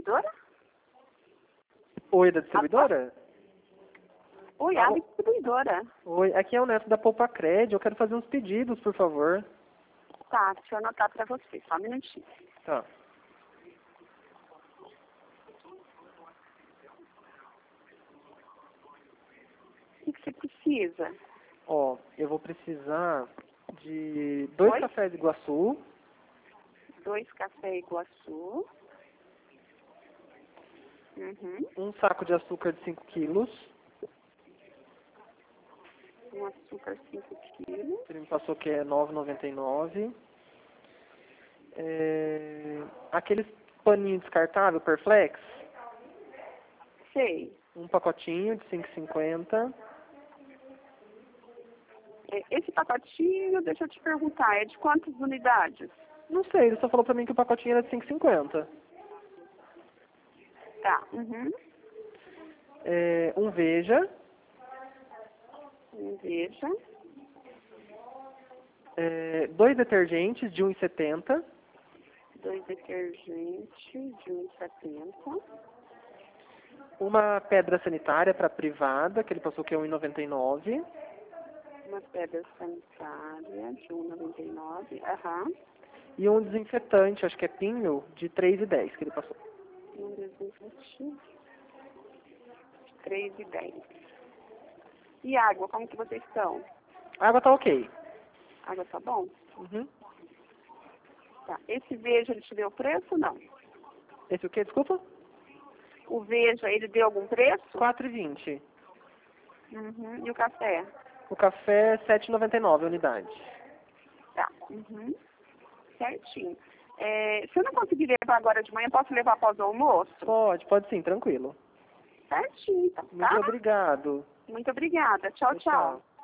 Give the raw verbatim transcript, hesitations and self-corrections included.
distribuidora? Oi, da distribuidora? Oi, a distribuidora. Oi, aqui é o Neto da Poupa Cred. Eu quero fazer uns pedidos, por favor. Tá, deixa eu anotar pra você, só um minutinho. Tá. O que, que você precisa? Ó, eu vou precisar de dois Oi? cafés Iguaçu, Dois café Iguaçu. Uhum. um saco de açúcar de cinco quilos. Um açúcar cinco quilos. Ele me passou que é nove reais e noventa e nove centavos. É... Aqueles paninhos descartáveis, Perflex. Sei. Um pacotinho de cinco reais e cinquenta centavos. É, esse pacotinho, deixa eu te perguntar, é de quantas unidades? Não sei, ele só falou pra mim que o pacotinho era de cinco reais e cinquenta centavos. Tá. Uhum. É... Um Veja. Um Veja. É... Dois detergentes de um real e setenta centavos. Dois detergentes de um real e setenta centavos. Uma pedra sanitária para privada, que ele passou que é um real e noventa e nove centavos. Uma pedra sanitária de um real e noventa e nove centavos. Aham. E um desinfetante, acho que é pinho, de três reais e dez centavos que ele passou. Um desinfetante de três e dez. E água, como que vocês estão? A água tá ok. Água tá bom? Uhum. Tá. Esse Veja, ele te deu preço ou não? Esse o quê? Desculpa? O Veja, ele deu algum preço? quatro reais e vinte centavos. Uhum. E o café? O café, sete reais e noventa e nove centavos a unidade. Tá. Uhum. Certinho. É, se eu não conseguir levar agora de manhã, posso levar após o almoço? Pode, pode sim, tranquilo. Certinho, então, Muito tá? obrigado. Muito obrigada. Tchau, tchau.